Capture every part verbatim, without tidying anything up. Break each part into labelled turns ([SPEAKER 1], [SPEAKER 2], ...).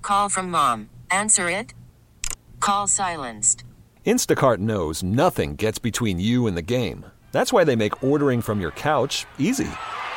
[SPEAKER 1] Call from mom. Answer it. Call silenced.
[SPEAKER 2] Instacart knows nothing gets between you and the game. That's why they make ordering from your couch easy.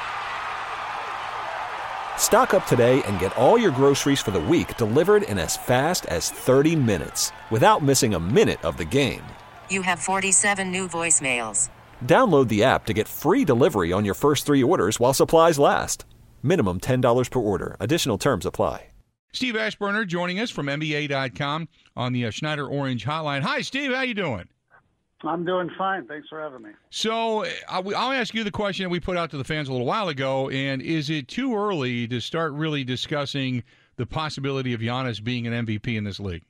[SPEAKER 2] Stock up today and get all your groceries for the week delivered in as fast as thirty minutes without missing a minute of the game.
[SPEAKER 1] You have forty-seven new voicemails.
[SPEAKER 2] Download the app to get free delivery on your first three orders while supplies last. Minimum ten dollars per order. Additional terms apply.
[SPEAKER 3] Steve Ashburner joining us from N B A dot com on the uh, Schneider Orange Hotline. Hi, Steve. How you doing?
[SPEAKER 4] I'm doing fine. Thanks for having me.
[SPEAKER 3] So I'll, I'll ask you the question that we put out to the fans a little while ago, and is it too early to start really discussing the possibility of Giannis being an M V P in this league?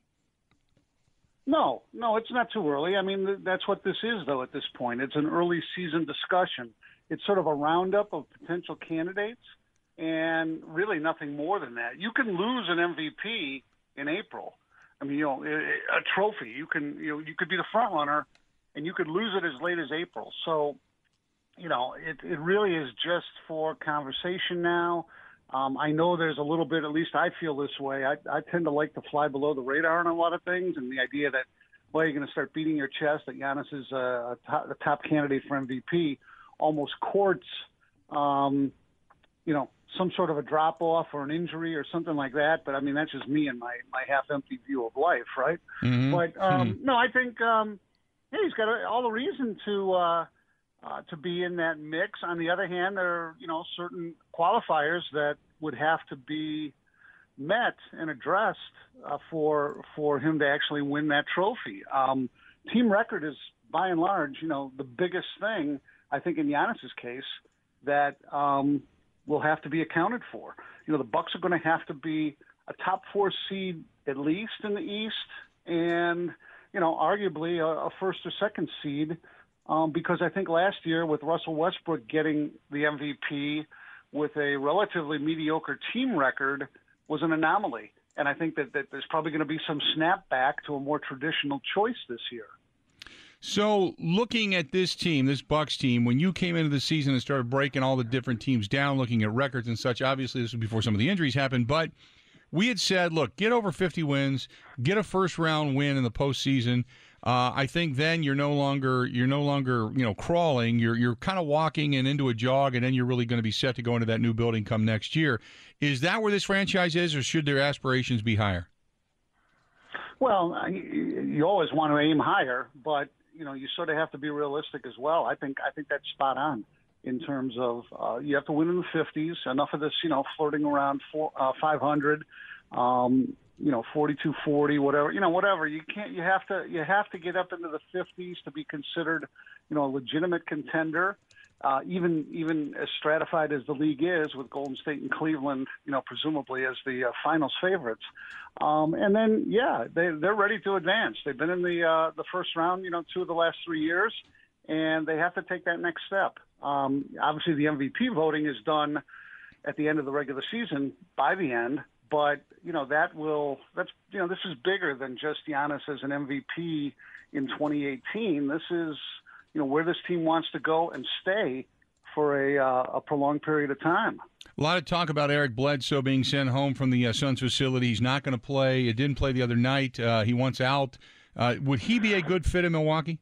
[SPEAKER 4] No, no, it's not too early. I mean, that's what this is, though, at this point. It's an early season discussion. It's sort of a roundup of potential candidates, and really nothing more than that. You can lose an M V P in April. I mean, you know, a trophy. You can, you know, you could be the front runner, and you could lose it as late as April. So, you know, it, it really is just for conversation now. Um, I know there's a little bit, at least I feel this way. I, I tend to like to fly below the radar on a lot of things, and the idea that, well, you're going to start beating your chest that Giannis is a, a, top, a top candidate for M V P almost courts, um, you know, some sort of a drop-off or an injury or something like that. But, I mean, that's just me and my, my half-empty view of life, right?
[SPEAKER 3] Mm-hmm.
[SPEAKER 4] But, um,
[SPEAKER 3] mm-hmm.
[SPEAKER 4] no, I think um, – yeah, he's got all the reason to uh, uh, to be in that mix. On the other hand, there are, you know, certain qualifiers that would have to be met and addressed uh, for for him to actually win that trophy. Um, team record is, by and large, you know, the biggest thing, I think, in Giannis's case, that um, will have to be accounted for. You know, the Bucks are going to have to be a top four seed at least in the East, and you know, arguably a, a first or second seed, um, because I think last year with Russell Westbrook getting the M V P with a relatively mediocre team record was an anomaly. And I think that, that there's probably going to be some snapback to a more traditional choice this year.
[SPEAKER 3] So looking at this team, this Bucks team, when you came into the season and started breaking all the different teams down, looking at records and such, obviously this was before some of the injuries happened, but we had said, look, get over fifty wins, get a first-round win in the postseason. Uh, I think then you're no longer you're no longer you know crawling. You're you're kind of walking and into a jog, and then you're really going to be set to go into that new building come next year. Is that where this franchise is, or should their aspirations be higher?
[SPEAKER 4] Well, you always want to aim higher, but you know you sort of have to be realistic as well. I think I think that's spot on. In terms of uh, you have to win in the fifties, enough of this, you know, flirting around four, uh, five hundred, um, you know, forty-two forty, whatever, you know, whatever. You can't, you have to, you have to get up into the fifties to be considered, you know, a legitimate contender. Uh, even, even as stratified as the league is with Golden State and Cleveland, you know, presumably as the uh, finals favorites. Um, and then, yeah, they, they're ready to advance. They've been in the, uh, the first round, you know, two of the last three years, and they have to take that next step. Um, obviously, the M V P voting is done at the end of the regular season by the end, but you know that will that's you know this is bigger than just Giannis as an M V P in twenty eighteen. This is you know where this team wants to go and stay for a uh, a prolonged period of time.
[SPEAKER 3] A lot of talk about Eric Bledsoe being sent home from the uh, Suns facility. He's not going to play. It didn't play the other night. Uh, he wants out. Uh, would he be a good fit in Milwaukee?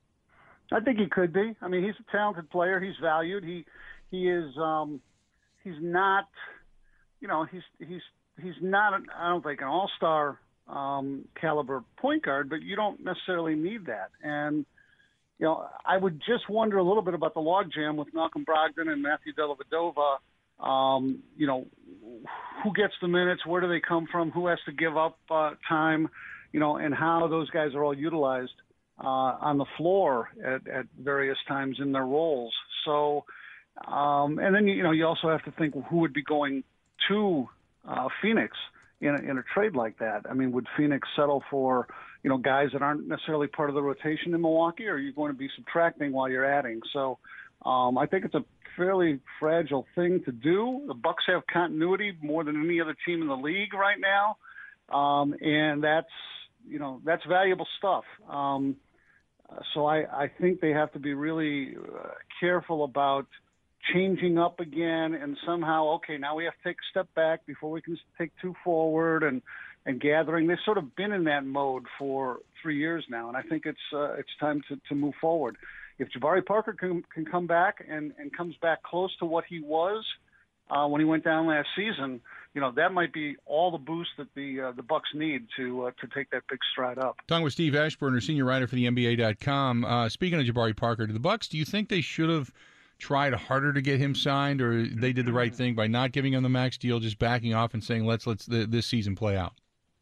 [SPEAKER 4] I think he could be. I mean, he's a talented player. He's valued. He he is. Um, he's not. You know, he's he's he's not. I don't think an all-star um, caliber point guard, but you don't necessarily need that. And you know, I would just wonder a little bit about the logjam with Malcolm Brogdon and Matthew Dellavedova. Um, you know, who gets the minutes? Where do they come from? Who has to give up uh, time? You know, and how those guys are all utilized Uh, on the floor at, at various times in their roles. So, um, and then, you know, you also have to think who would be going to uh, Phoenix in a, in a trade like that. I mean, would Phoenix settle for, you know, guys that aren't necessarily part of the rotation in Milwaukee, or are you going to be subtracting while you're adding? So um, I think it's a fairly fragile thing to do. The Bucks have continuity more than any other team in the league right now. Um, and that's, you know, that's valuable stuff. Um, so I, I think they have to be really uh, careful about changing up again, and somehow, okay, now we have to take a step back before we can take two forward, and, and gathering. They've sort of been in that mode for three years now, and I think it's uh, it's time to, to move forward. If Jabari Parker can, can come back and, and comes back close to what he was uh, when he went down last season, you know, that might be all the boost that the uh, the Bucks need to uh, to take that big stride up.
[SPEAKER 3] Talking with Steve Ashburner, senior writer for the N B A dot com. Uh, speaking of Jabari Parker, to the Bucks, do you think they should have tried harder to get him signed, or they did the right thing by not giving him the max deal, just backing off and saying let's let's the, this season play out?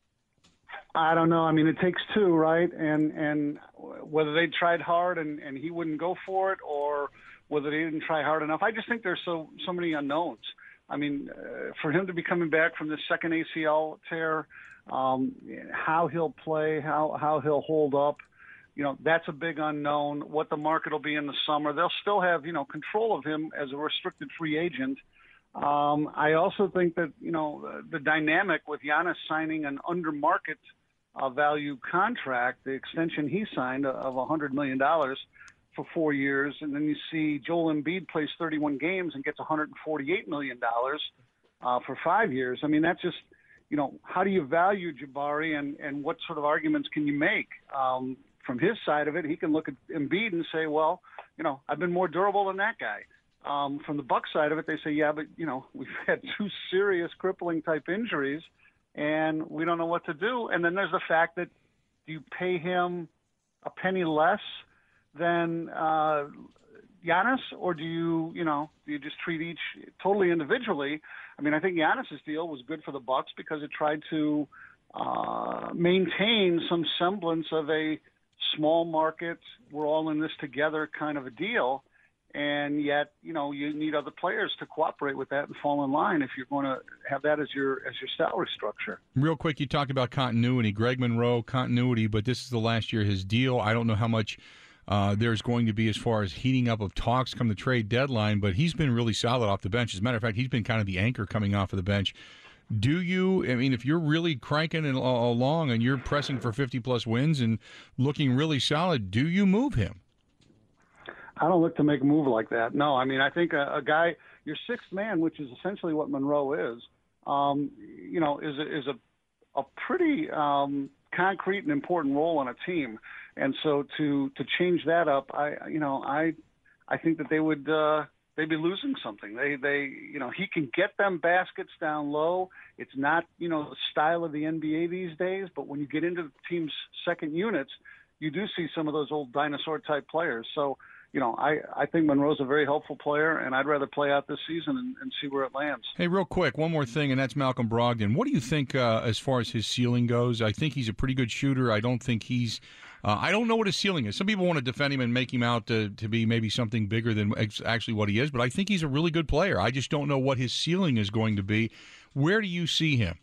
[SPEAKER 4] I don't know. I mean, it takes two, right? And and whether they tried hard and, and he wouldn't go for it, or whether they didn't try hard enough, I just think there's so so many unknowns. I mean, uh, for him to be coming back from the second A C L tear, um, how he'll play, how how he'll hold up, you know, that's a big unknown. What the market will be in the summer, they'll still have, you know, control of him as a restricted free agent. Um, I also think that, you know, the, the dynamic with Giannis signing an under market uh, value contract, the extension he signed of one hundred million dollars for four years, and then you see Joel Embiid plays thirty-one games and gets one hundred forty-eight million dollars uh, for five years. I mean, that's just, you know, how do you value Jabari, and, and what sort of arguments can you make? Um, from his side of it, he can look at Embiid and say, well, you know, I've been more durable than that guy. Um, from the Bucks side of it, they say, yeah, but, you know, we've had two serious crippling type injuries, and we don't know what to do. And then there's the fact that, do you pay him a penny less than uh, Giannis, or do you, you know, do you just treat each totally individually? I mean, I think Giannis's deal was good for the Bucks because it tried to uh, maintain some semblance of a small market, we're all in this together kind of a deal. And yet, you know, you need other players to cooperate with that and fall in line if you're going to have that as your as your salary structure.
[SPEAKER 3] Real quick, you talked about continuity. Greg Monroe, continuity, but this is the last year of his deal. I don't know how much uh, there's going to be as far as heating up of talks come the trade deadline, but he's been really solid off the bench. As a matter of fact, he's been kind of the anchor coming off of the bench. Do you, I mean, if you're really cranking it along and you're pressing for fifty-plus wins and looking really solid, do you move him?
[SPEAKER 4] I don't look to make a move like that. No, I mean, I think a, a guy, your sixth man, which is essentially what Monroe is, um, you know, is a, is a, a pretty um, concrete and important role on a team. And so to, to change that up, I, you know, I, I think that they would, uh, they'd be losing something. They, they, you know, he can get them baskets down low. It's not, you know, the style of the N B A these days, but when you get into the team's second units, you do see some of those old dinosaur type players. So, you know, I, I think Monroe's a very helpful player, and I'd rather play out this season and, and see where it lands.
[SPEAKER 3] Hey, real quick, one more thing, and that's Malcolm Brogdon. What do you think uh, as far as his ceiling goes? I think he's a pretty good shooter. I don't think he's uh, – I don't know what his ceiling is. Some people want to defend him and make him out to, to be maybe something bigger than ex- actually what he is, but I think he's a really good player. I just don't know what his ceiling is going to be. Where do you see him?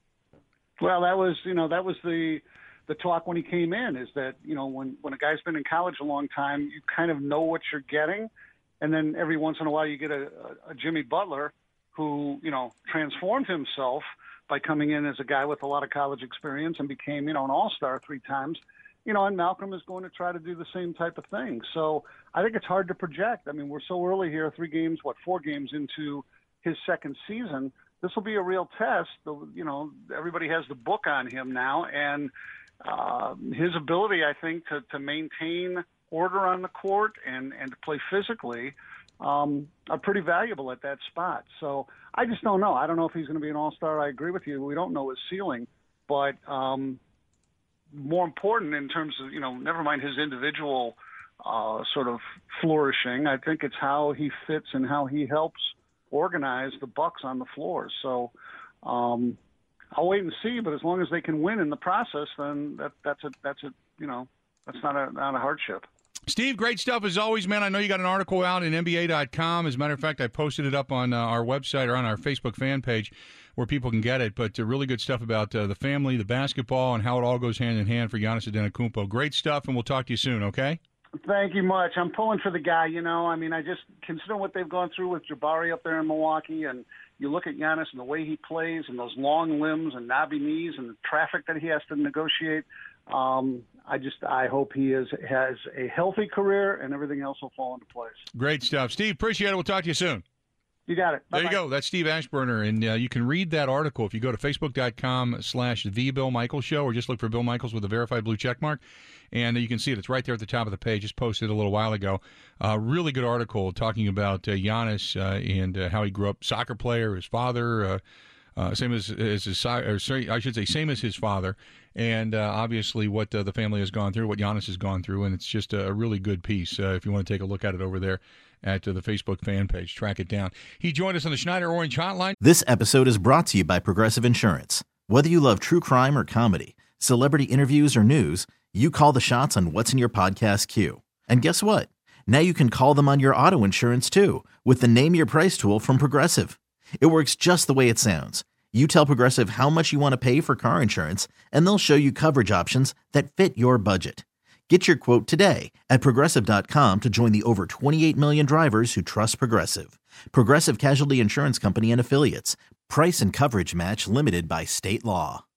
[SPEAKER 4] Well, that was, you know, that was the – the talk when he came in, is that, you know, when, when a guy's been in college a long time, you kind of know what you're getting. And then every once in a while you get a, a, a Jimmy Butler who, you know, transformed himself by coming in as a guy with a lot of college experience and became, you know, an all-star three times. You know, and Malcolm is going to try to do the same type of thing. So I think it's hard to project. I mean, we're so early here, three games, what, four games into his second season. This will be a real test. The, you know, everybody has the book on him now, and Uh, his ability, I think, to, to maintain order on the court and, and to play physically um, are pretty valuable at that spot. So I just don't know. I don't know if he's going to be an all-star. I agree with you. We don't know his ceiling. But um, more important in terms of, you know, never mind his individual uh, sort of flourishing, I think it's how he fits and how he helps organize the Bucks on the floor. So um I'll wait and see, but as long as they can win in the process, then that, that's a that's a you know that's not a not a hardship.
[SPEAKER 3] Steve, great stuff as always, man. I know you got an article out in N B A dot com. As a matter of fact, I posted it up on uh, our website or on our Facebook fan page where people can get it. But uh, really good stuff about uh, the family, the basketball, and how it all goes hand in hand for Giannis Antetokounmpo. Great stuff, and we'll talk to you soon. Okay.
[SPEAKER 4] Thank you much. I'm pulling for the guy. You know, I mean, I just consider what they've gone through with Jabari up there in Milwaukee, and you look at Giannis and the way he plays and those long limbs and knobby knees and the traffic that he has to negotiate. Um, I just I hope he is has a healthy career and everything else will fall into place.
[SPEAKER 3] Great stuff. Steve, appreciate it. We'll talk to you soon.
[SPEAKER 4] You got it. Bye-bye.
[SPEAKER 3] There you go. That's Steve Ashburner, and uh, you can read that article if you go to facebook.com slash The Bill Michaels Show, or just look for Bill Michaels with a verified blue check mark, and uh, you can see it. It's right there at the top of the page. Just posted a little while ago. Uh, really good article talking about uh, Giannis uh, and uh, how he grew up, soccer player, his father, uh, uh, same as, as his, or sorry, I should say same as his father, and uh, obviously what uh, the family has gone through, what Giannis has gone through, and it's just a, a really good piece uh, if you want to take a look at it over there at uh, the Facebook fan page. Track it down. He joined us on the Schneider Orange Hotline.
[SPEAKER 5] This episode is brought to you by Progressive Insurance. Whether you love true crime or comedy, celebrity interviews or news, you call the shots on what's in your podcast queue. And guess what? Now you can call them on your auto insurance too with the Name Your Price tool from Progressive. It works just the way it sounds. You tell Progressive how much you want to pay for car insurance, and they'll show you coverage options that fit your budget. Get your quote today at Progressive dot com to join the over twenty-eight million drivers who trust Progressive. Progressive Casualty Insurance Company and Affiliates. Price and coverage match limited by state law.